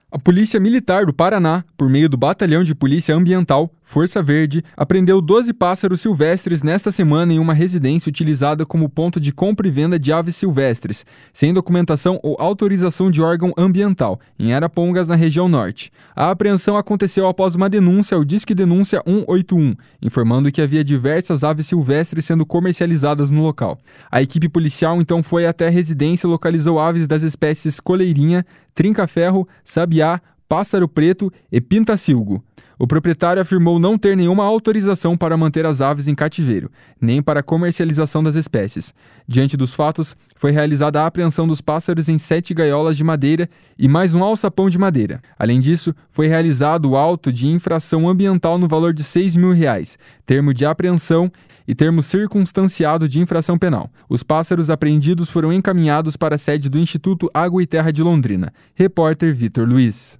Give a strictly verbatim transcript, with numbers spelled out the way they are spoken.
A Polícia Militar do Paraná, por meio do Batalhão de Polícia Ambiental, Força Verde, apreendeu doze pássaros silvestres nesta semana em uma residência utilizada como ponto de compra e venda de aves silvestres, sem documentação ou autorização de órgão ambiental, em Arapongas, na região norte. A apreensão aconteceu após uma denúncia ao Disque Denúncia cento e oitenta e um, informando que havia diversas aves silvestres sendo comercializadas no local. A equipe policial então foi até a residência e localizou aves das espécies coleirinha, trinca-ferro, sabiá, pássaro preto e pintacilgo. O proprietário afirmou não ter nenhuma autorização para manter as aves em cativeiro, nem para a comercialização das espécies. Diante dos fatos, foi realizada a apreensão dos pássaros em sete gaiolas de madeira e mais um alçapão de madeira. Além disso, foi realizado o auto de infração ambiental no valor de seis mil reais, termo de apreensão e termo circunstanciado de infração penal. Os pássaros apreendidos foram encaminhados para a sede do Instituto Água e Terra de Londrina. Repórter Vitor Luiz.